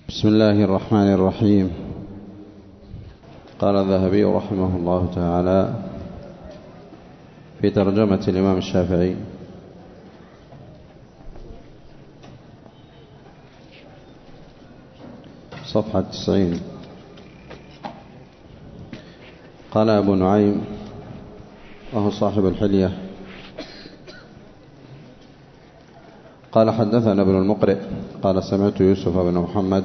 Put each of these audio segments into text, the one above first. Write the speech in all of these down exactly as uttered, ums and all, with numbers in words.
بسم الله الرحمن الرحيم. قال الذهبي رحمه الله تعالى في ترجمة الإمام الشافعي: صفحة تسعين. قال أبو نعيم وهو صاحب الحلية: قال حدثنا ابن المقرئ قال سمعت يوسف بن محمد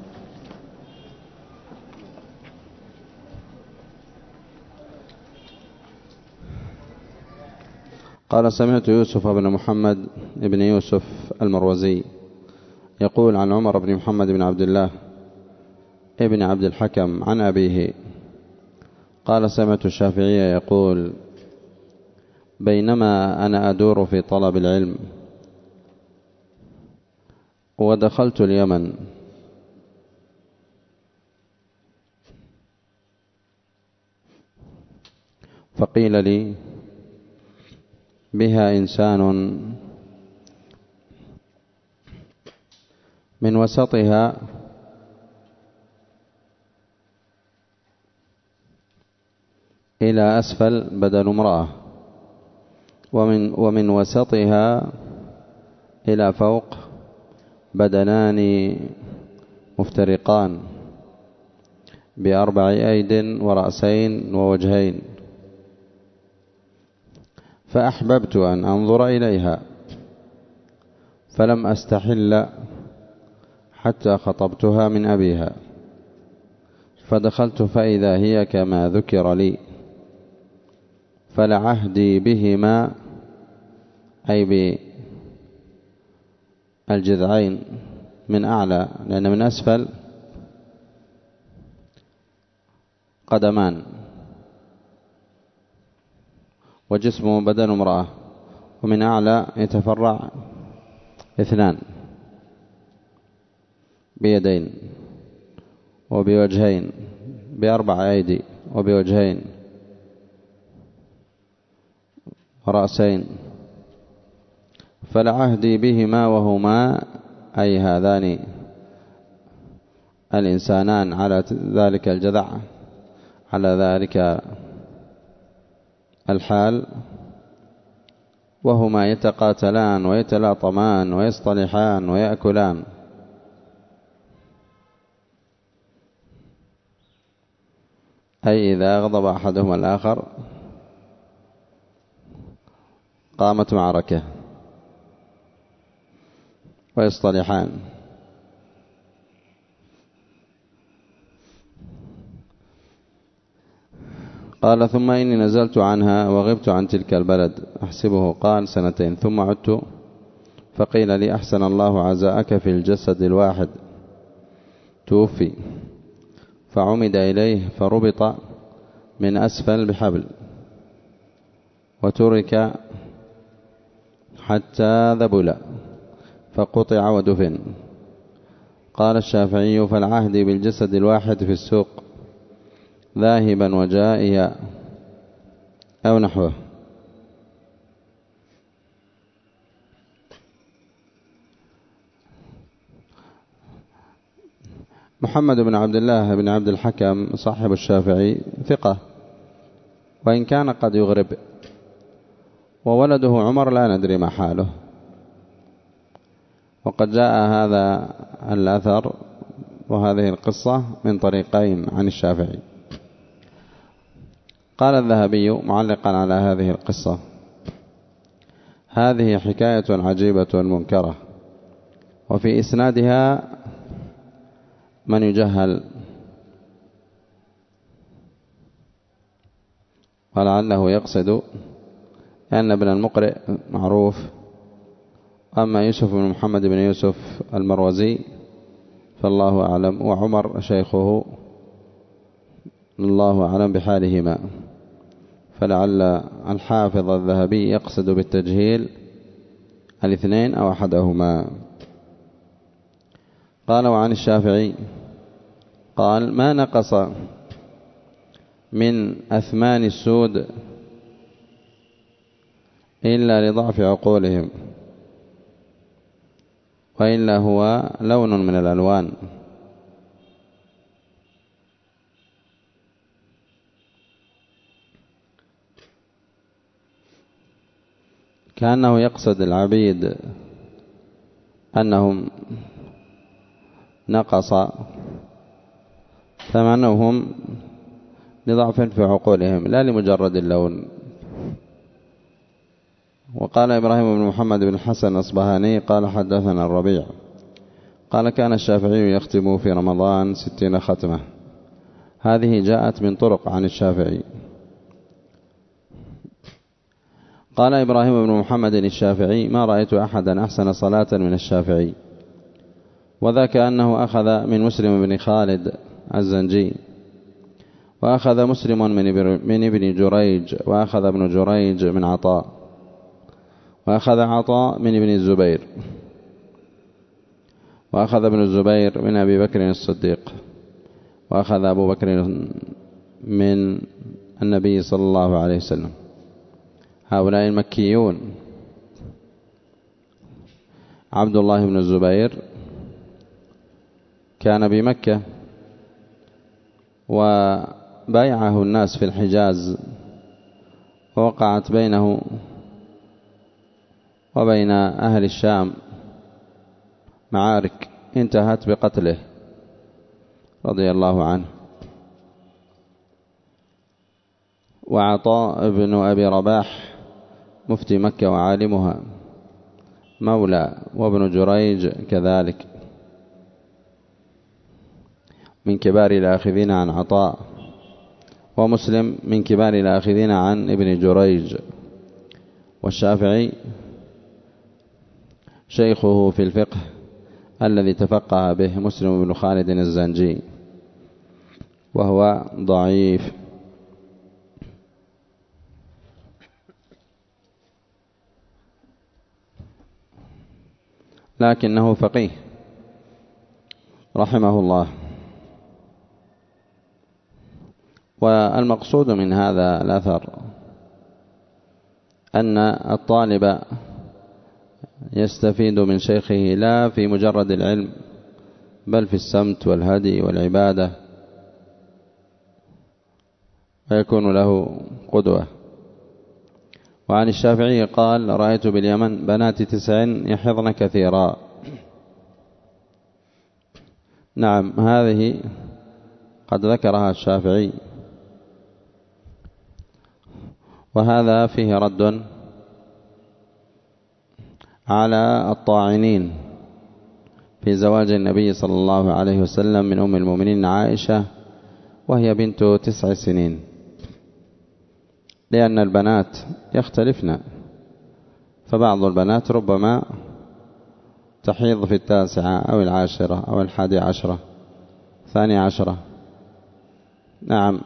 قال سمعت يوسف بن محمد ابن يوسف المروزي يقول عن عمر بن محمد بن عبد الله ابن عبد الحكم عن أبيه قال سمعت الشافعي يقول: بينما أنا أدور في طلب العلم ودخلت اليمن فقيل لي: بها إنسان من وسطها إلى أسفل بدن امرأة، ومن, ومن وسطها إلى فوق بدنان مفترقان بأربع أيد ورأسين ووجهين، فأحببت أن أنظر إليها فلم أستحل حتى خطبتها من أبيها، فدخلت فإذا هي كما ذكر لي، فلعهدي بهما أي بالجذعين من أعلى، لأن من أسفل قدمان وجسمه بدن امرأة، ومن أعلى يتفرع اثنان بيدين وبوجهين بأربع أيدي وبوجهين ورأسين، فلعهدي بهما وهما أي هذان الإنسانان على ذلك الجذع على ذلك الحال، وهما يتقاتلان ويتلاطمان ويصطلحان ويأكلان، أي إذا غضب أحدهما الآخر قامت معركة ويصطلحان. قال: ثم إني نزلت عنها وغبت عن تلك البلد أحسبه قال سنتين، ثم عدت فقيل لي: أحسن الله عزاءك في الجسد الواحد، توفي، فعمد إليه فربط من أسفل بحبل وترك حتى ذبل فقطع ودفن. قال الشافعي: فالعهد بالجسد الواحد في السوق ذاهبا وجائيا أو نحوه. محمد بن عبد الله بن عبد الحكم صاحب الشافعي ثقة، وإن كان قد يغرب، وولده عمر لا ندري ما حاله، وقد جاء هذا الأثر وهذه القصة من طريقين عن الشافعي. قال الذهبي معلقا على هذه القصة: هذه حكاية عجيبة منكرة، وفي إسنادها من يجهل، ولعله يقصد أن ابن المقرئ معروف، أما يوسف بن محمد بن يوسف المروزي فالله أعلم، وعمر شيخه الله أعلم بحالهما، فلعل الحافظ الذهبي يقصد بالتجهيل الاثنين أو أحدهما. قال: وعن الشافعي قال: ما نقص من أثمان السود إلا لضعف عقولهم، وإلا هو لون من الألوان، كأنه يقصد العبيد أنهم نقص ثمنهم لضعف في عقولهم لا لمجرد اللون. وقال إبراهيم بن محمد بن حسن الأصبهاني قال حدثنا الربيع قال كان الشافعي يختم في رمضان ستين ختمة. هذه جاءت من طرق عن الشافعي. قال إبراهيم بن محمد الشافعي ما رأيت أحدا أحسن صلاة من الشافعي، وذاك أنه أخذ من مسلم بن خالد الزنجي، وأخذ مسلم من ابن جريج، وأخذ ابن جريج من عطاء، وأخذ عطاء من ابن الزبير، وأخذ ابن الزبير من أبي بكر الصديق، وأخذ أبو بكر من النبي صلى الله عليه وسلم. هؤلاء المكيون. عبد الله بن الزبير كان بمكة وبايعه الناس في الحجاز، ووقعت بينه وبين أهل الشام معارك انتهت بقتله رضي الله عنه. وعطاء بن أبي رباح مفتي مكة وعالمها مولى، وابن جريج كذلك من كبار الآخذين عن عطاء، ومسلم من كبار الآخذين عن ابن جريج. والشافعي شيخه في الفقه الذي تفقه به مسلم بن خالد الزنجي وهو ضعيف. لكنه فقيه رحمه الله. والمقصود من هذا الأثر أن الطالب يستفيد من شيخه لا في مجرد العلم، بل في السمت والهدي والعبادة، ويكون له قدوة. وعن الشافعي قال رأيت باليمن بنات تسع يحضن كثيرا. نعم، هذه قد ذكرها الشافعي، وهذا فيه رد على الطاعنين في زواج النبي صلى الله عليه وسلم من أم المؤمنين عائشة وهي بنت تسع سنين، لأن البنات يختلفن، فبعض البنات ربما تحيض في التاسعة أو العاشرة أو الحادي عشرة ثاني عشرة. نعم.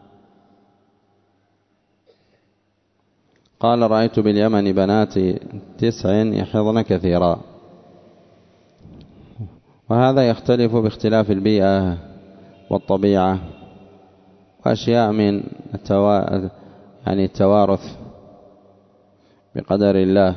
قال رأيت باليمن بنات تسع يحضن كثيرا. وهذا يختلف باختلاف البيئة والطبيعة وأشياء من التوا... يعني التوارث بقدر الله.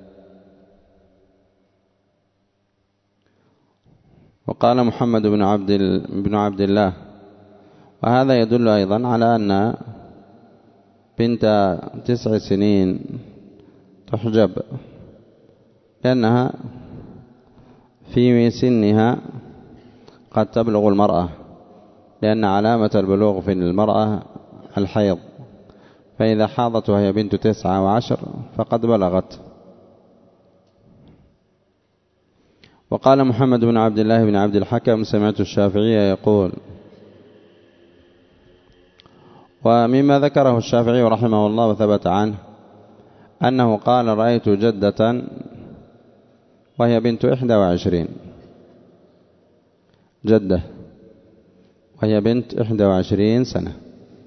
وقال محمد بن عبد بن عبد الله، وهذا يدل أيضا على أن بنت تسع سنين تحجب، لأنها في سنها قد تبلغ المرأة، لأن علامة البلوغ في المرأة الحيض، فإذا حاضت وهي بنت تسعة وعشر فقد بلغت. وقال محمد بن عبد الله بن عبد الحكم سمعت الشافعي يقول. ومما ذكره الشافعي رحمه الله وثبت عنه أنه قال رأيت جدة وهي بنت إحدى وعشرين، جدة وهي بنت إحدى وعشرين سنة،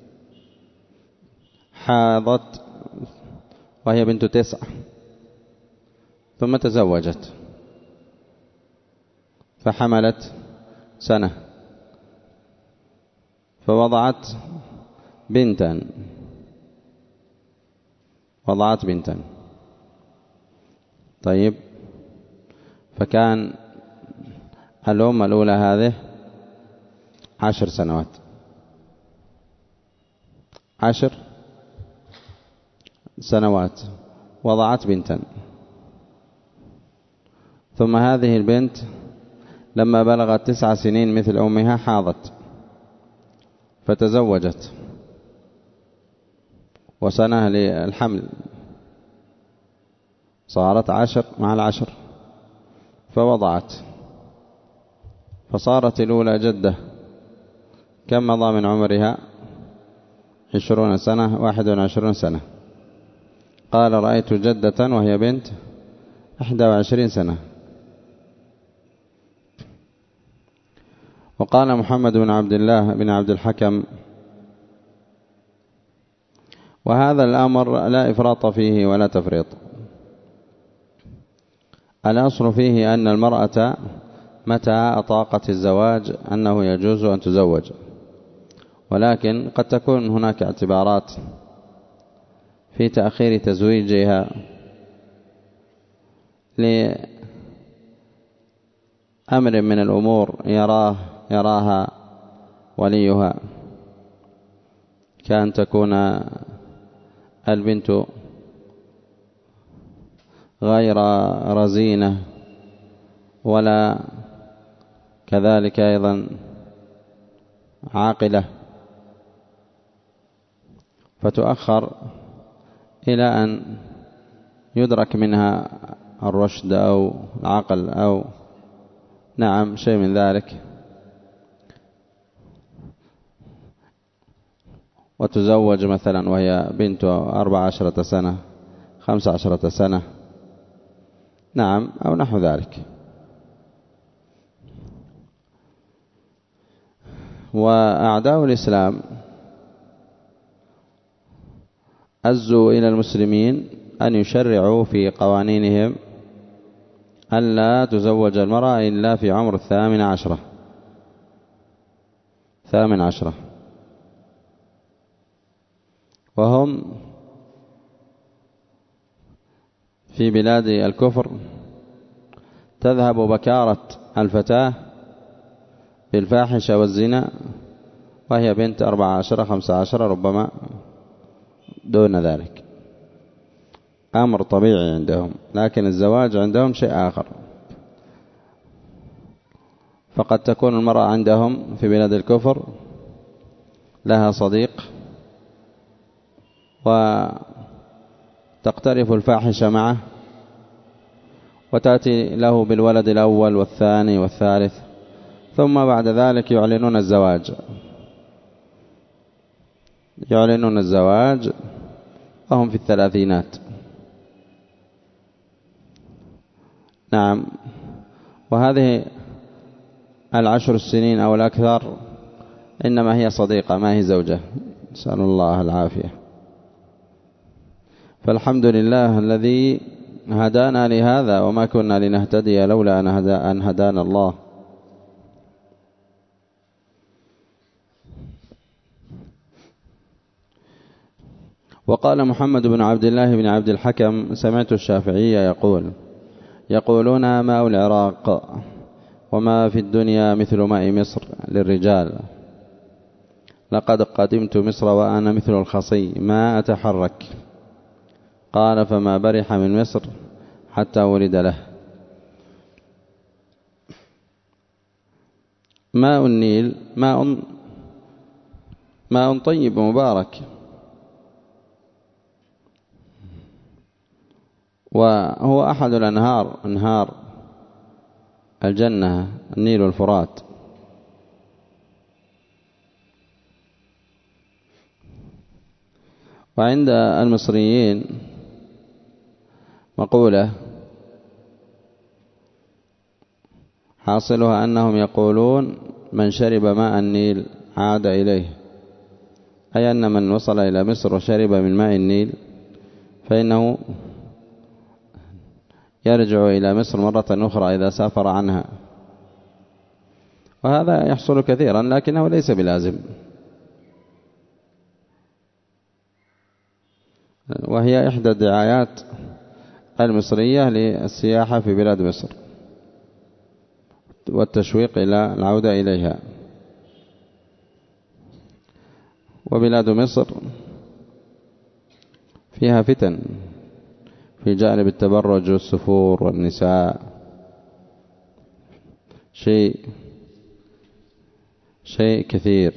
حاضت وهي بنت تسع، ثم تزوجت فحملت سنة فوضعت بنتا وضعت بنتا طيب، فكان الأم الأولى هذه عشر سنوات، عشر سنوات، وضعت بنتا، ثم هذه البنت لما بلغت تسع سنين مثل أمها حاضت فتزوجت وسنة للحمل، صارت عشر مع العشر فوضعت، فصارت الأولى جدة. كم مضى من عمرها؟ عشرون سنة، واحد وعشرون سنة. قال رأيت جدة وهي بنت إحدى وعشرين سنة. وقال محمد بن عبد الله بن عبد الحكم: وهذا الأمر لا إفراط فيه ولا تفريط، الأصل فيه أن المرأة متى أطاقت الزواج أنه يجوز أن تزوج، ولكن قد تكون هناك اعتبارات في تأخير تزويجها لأمر من الأمور يراه يراها وليها، كأن تكون البنت غير رزينة ولا كذلك أيضا عاقلة، فتؤخر إلى أن يدرك منها الرشد أو العقل أو نعم شيء من ذلك، وتزوج مثلا وهي بنت أربع عشرة سنة خمس عشرة سنة نعم أو نحو ذلك. وأعداء الإسلام أزوا إلى المسلمين أن يشرعوا في قوانينهم ألا تزوج المرأة إلا في عمر الثامن عشرة ثامن عشرة وهم في بلاد الكفر تذهب بكارة الفتاة بالفاحشة والزنا وهي بنت أربع عشر خمس عشر ربما دون ذلك، أمر طبيعي عندهم، لكن الزواج عندهم شيء آخر. فقد تكون المرأة عندهم في بلاد الكفر لها صديق وتقترف الفاحشة معه وتأتي له بالولد الأول والثاني والثالث، ثم بعد ذلك يعلنون الزواج يعلنون الزواج وهم في الثلاثينات. نعم، وهذه العشر السنين أو الأكثر إنما هي صديقة ما هي زوجة، نسأل الله العافية. فالحمد لله الذي هدانا لهذا وما كنا لنهتدي لولا أن هدانا الله. وقال محمد بن عبد الله بن عبد الحكم: سمعت الشافعية يقول يقولون ماء العراق وما في الدنيا مثل ماء مصر للرجال، لقد قدمت مصر وأنا مثل الخصي ما أتحرك. قال: فما برح من مصر حتى ولد له. ماء النيل ماء ماء طيب مبارك، وهو أحد الأنهار أنهار الجنة، النيل والفرات. وعند المصريين مقولة حاصلها أنهم يقولون: من شرب ماء النيل عاد إليه، أي أن من وصل إلى مصر وشرب من ماء النيل فإنه يرجع إلى مصر مرة أخرى إذا سافر عنها. وهذا يحصل كثيرا لكنه ليس بلازم، وهي إحدى الدعايات المصرية للسياحة في بلاد مصر والتشويق إلى العودة إليها. وبلاد مصر فيها فتن في جانب التبرج والسفور والنساء شيء شيء كثير.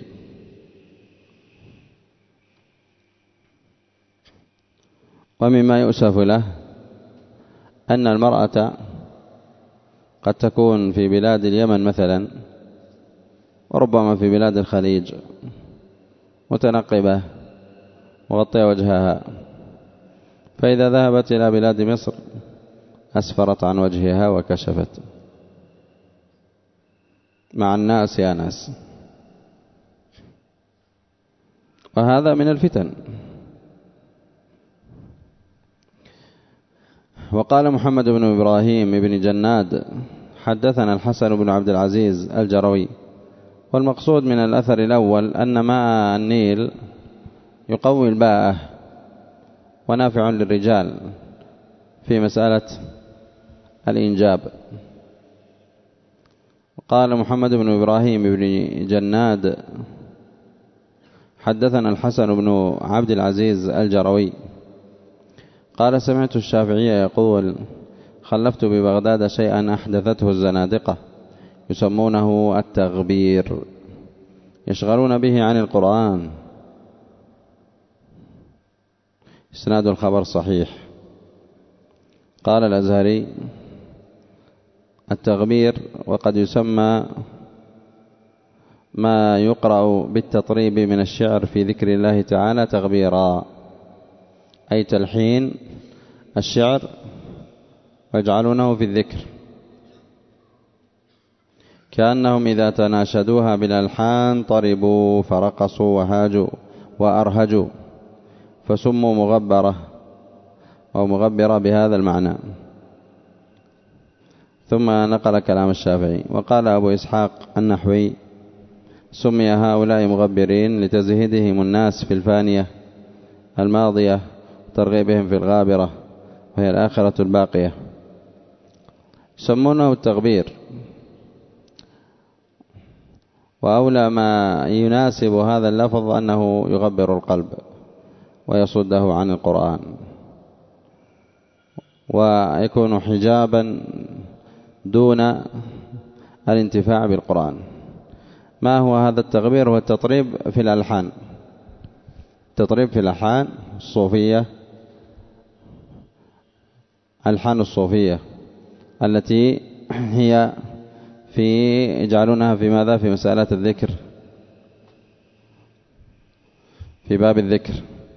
ومما يؤسف له أن المرأة قد تكون في بلاد اليمن مثلا، وربما في بلاد الخليج، متنقبة مغطية وجهها، فإذا ذهبت إلى بلاد مصر أسفرت عن وجهها وكشفت مع الناس يا ناس، وهذا من الفتن. وقال محمد بن إبراهيم بن جناد حدثنا الحسن بن عبد العزيز الجروي. والمقصود من الأثر الأول أن ماء النيل يقوي الباءة ونافع للرجال في مسألة الإنجاب. قال محمد بن إبراهيم بن جناد حدثنا الحسن بن عبد العزيز الجروي قال سمعت الشافعي يقول خلفت ببغداد شيئا أحدثته الزنادقة يسمونه التغبير، يشغلون به عن القرآن. إسناد الخبر صحيح. قال الأزهري التغبير وقد يسمى ما يقرأ بالتطريب من الشعر في ذكر الله تعالى تغبيرا، أي تلحين الشعر ويجعلونه في الذكر، كأنهم إذا تناشدوها بالألحان طربوا فرقصوا وهاجوا وأرهجوا، فسموا مغبرة أو مغبرة بهذا المعنى. ثم نقل كلام الشافعي. وقال أبو إسحاق النحوي سمي هؤلاء مغبرين لتزهيدهم الناس في الفانية الماضية ترغيبهم في الغابرة وهي الآخرة الباقية، يسمونه التغبير. وأولى ما يناسب هذا اللفظ أنه يغبر القلب ويصده عن القرآن ويكون حجابا دون الانتفاع بالقرآن. ما هو هذا التغبير؟ هو التطريب في الألحان، التطريب في الألحان الصوفية، ألحان الصوفية التي هي في يجعلونها في ماذا؟ في مسألة الذكر، في باب الذكر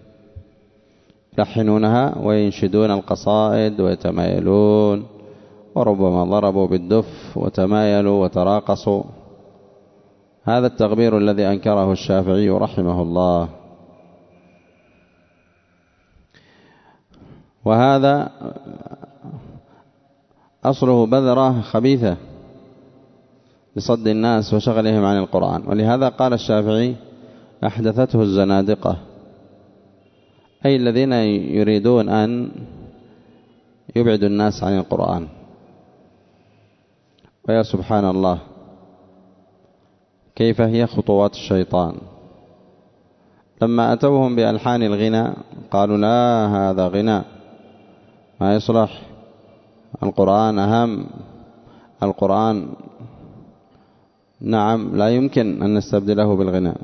يلحنونها وينشدون القصائد ويتمايلون، وربما ضربوا بالدف وتمايلوا وتراقصوا. هذا التغبير الذي أنكره الشافعي رحمه الله. وهذا أصله بذرة خبيثة لصد الناس وشغلهم عن القرآن. ولهذا قال الشافعي أحدثته الزنادقة، أي الذين يريدون أن يبعدوا الناس عن القرآن. ويا سبحان الله كيف هي خطوات الشيطان. لما أتوهم بألحان الغنى قالوا لا، هذا غنى ما يصلح، القرآن أهم، القرآن نعم لا يمكن أن نستبدله بالغناء.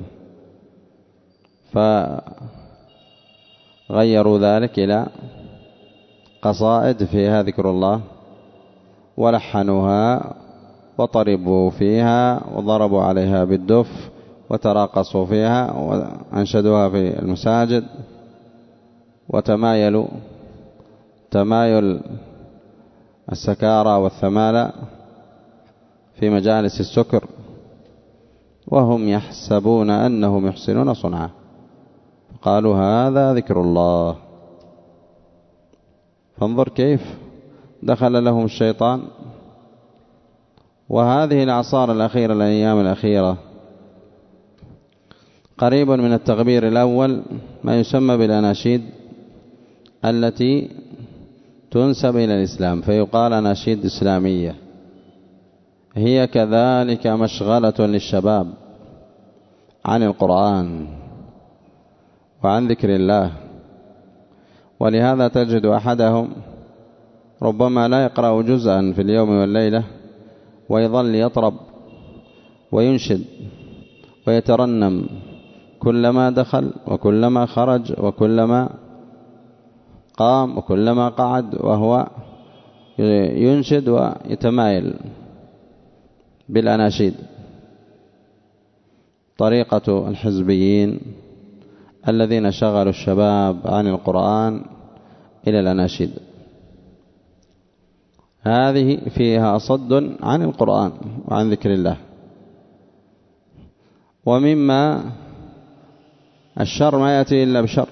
فغيروا ذلك إلى قصائد فيها ذكر الله ولحنوها وطربوا فيها وضربوا عليها بالدف وتراقصوا فيها وأنشدوها في المساجد وتمايلوا تمايل السكارى والثمالة في مجالس السكر وهم يحسبون أنهم يحسنون صنعا، قالوا هذا ذكر الله. فانظر كيف دخل لهم الشيطان. وهذه الأعصار الأخيرة الأيام الأخيرة قريب من التغبير الأول ما يسمى بالأناشيد التي تنسب إلى الإسلام، فيقال أناشيد إسلامية، هي كذلك مشغلة للشباب عن القرآن وعن ذكر الله. ولهذا تجد أحدهم ربما لا يقرأ جزءا في اليوم والليلة ويظل يطرب وينشد ويترنم كلما دخل وكلما خرج وكلما قام وكلما قعد، وهو ينشد ويتمايل بالأناشيد، طريقة الحزبيين الذين شغلوا الشباب عن القرآن إلى الأناشيد. هذه فيها صد عن القرآن وعن ذكر الله. ومما الشر ما يأتي إلا بشر،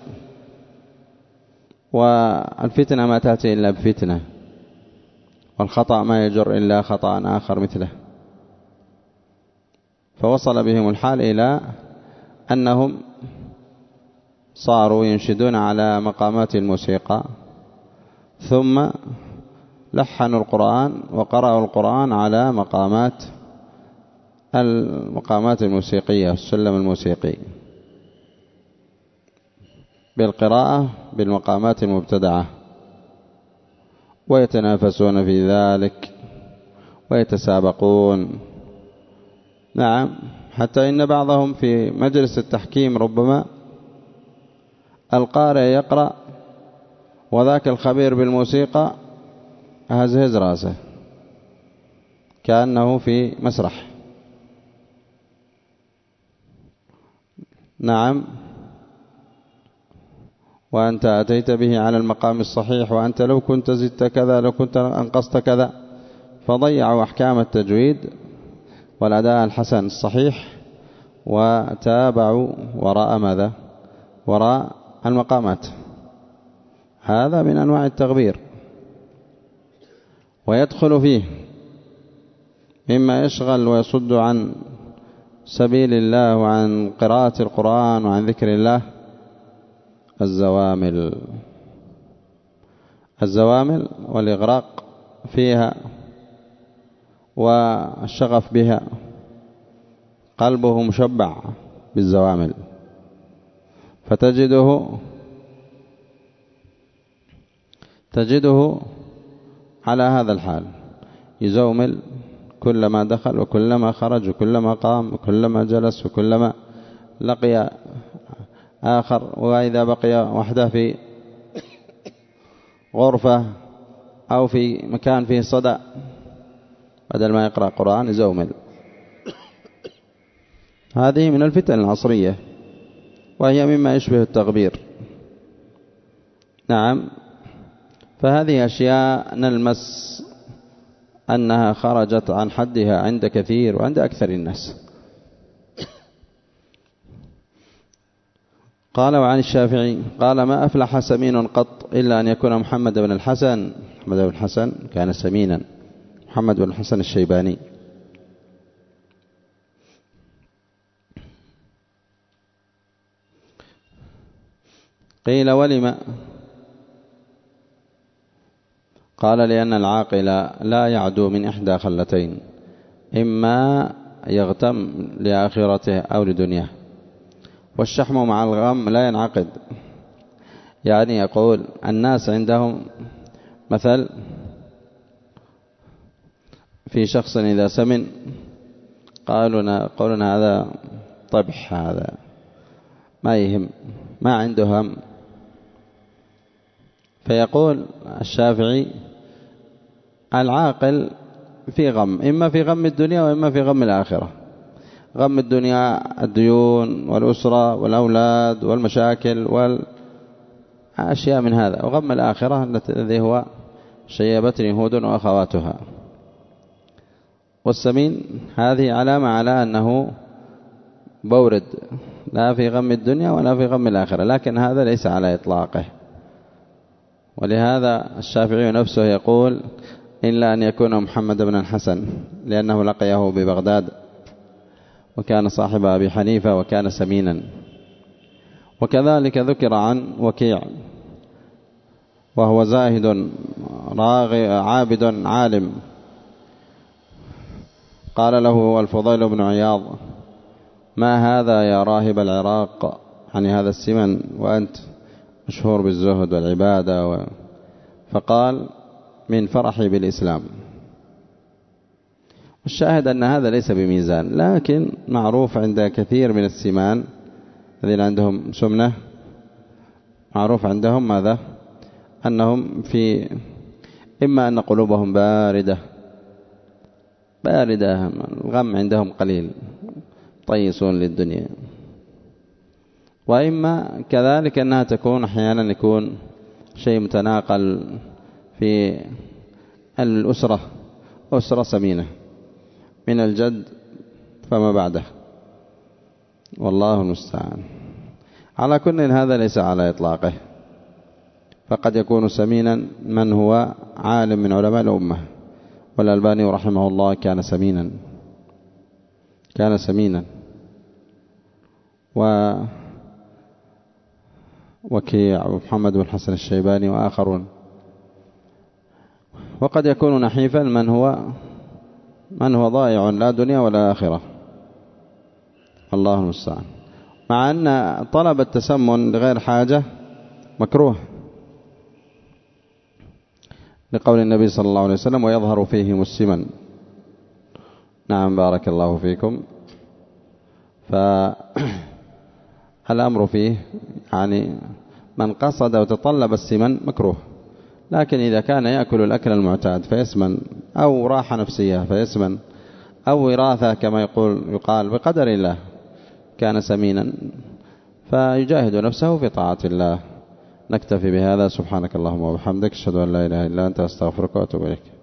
والفتنة ما تأتي إلا بفتنة، والخطأ ما يجر إلا خطأ آخر مثله. فوصل بهم الحال إلى أنهم صاروا ينشدون على مقامات الموسيقى، ثم لحنوا القرآن وقرأوا القرآن على مقامات المقامات الموسيقية، السلم الموسيقي، بالقراءة بالمقامات المبتدعة، ويتنافسون في ذلك ويتسابقون. نعم، حتى إن بعضهم في مجلس التحكيم ربما القارئ يقرأ وذاك الخبير بالموسيقى هزهز راسه كأنه في مسرح. نعم، وأنت أتيت به على المقام الصحيح، وأنت لو كنت زدت كذا، لو كنت أنقصت كذا، فضيعوا أحكام التجويد والأداء الحسن الصحيح، وتابعوا وراء ماذا؟ وراء المقامات. هذا من أنواع التغبير، ويدخل فيه مما يشغل ويصد عن سبيل الله وعن قراءة القرآن وعن ذكر الله الزوامل الزوامل والإغراق فيها والشغف بها، قلبه مشبع بالزوامل، فتجده تجده على هذا الحال، يزومل كلما دخل وكلما خرج وكلما قام وكلما جلس وكلما لقي آخر، وإذا بقي وحده في غرفة أو في مكان فيه صدى بدل ما يقرأ قرآن يزومل. هذه من الفتن العصرية، وهي مما يشبه التغبير. نعم، فهذه أشياء نلمس أنها خرجت عن حدها عند كثير وعند أكثر الناس. قال: وعن الشافعي قال: ما أفلح سمين قط إلا أن يكون محمد بن الحسن. محمد بن الحسن كان سمينا، محمد بن الحسن الشيباني. قيل: ولم؟ قال: لأن العاقل لا يعدو من إحدى خلتين، إما يغتم لآخرته أو لدنياه، والشحم مع الغم لا ينعقد. يعني يقول الناس عندهم مثل في شخص إذا سمن قالوا قولنا هذا طبح، هذا ما يهم، ما عنده هم. فيقول الشافعي: العاقل في غم، إما في غم الدنيا وإما في غم الآخرة. غم الدنيا الديون والأسرة والأولاد والمشاكل والأشياء من هذا، وغم الآخرة الذي هو شيبتني هود وأخواتها. والسمين هذه علامة على أنه بورد، لا في غم الدنيا ولا في غم الآخرة، لكن هذا ليس على إطلاقه. ولهذا الشافعي نفسه يقول: إلا أن يكون محمد بن الحسن، لأنه لقيه ببغداد وكان صاحب أبي حنيفة وكان سمينا. وكذلك ذكر عن وكيع، وهو زاهد عابد عالم، قال له الفضيل بن عياض: ما هذا يا راهب العراق؟ يعني هذا السمن وأنت مشهور بالزهد والعبادة و... فقال: من فرحي بالإسلام. والشاهد أن هذا ليس بميزان، لكن معروف عند كثير من السمان الذين عندهم سمنة، معروف عندهم ماذا؟ أنهم في إما أن قلوبهم باردة باردة الغم عندهم قليل طيسون للدنيا، وإما كذلك أنها تكون أحيانا يكون شيء متناقل في الأسرة، أسرة سمينة من الجد فما بعده، والله المستعان. على كل هذا ليس على إطلاقه، فقد يكون سمينا من هو عالم من علماء الأمة، والألباني رحمه الله كان سمينا كان سمينا و وكيع ومحمد بن حسن الشيباني وآخرون. وقد يكون نحيفا من هو من هو ضائع لا دنيا ولا آخرة، الله المستعان. مع أن طلب التسمن لغير حاجة مكروه، لقول النبي صلى الله عليه وسلم ويظهر فيهم السمن. نعم بارك الله فيكم. فالأمر فيه يعني من قصد وتطلب السمن مكروه، لكن إذا كان يأكل الأكل المعتاد فيسمن، أو راحة نفسية فيسمن، أو وراثة كما يقول يقال بقدر الله كان سمينا، فيجاهد نفسه في طاعة الله. نكتفي بهذا. سبحانك اللهم وبحمدك، أشهد أن لا إله إلا أنت، أستغفرك وأتوب إليك.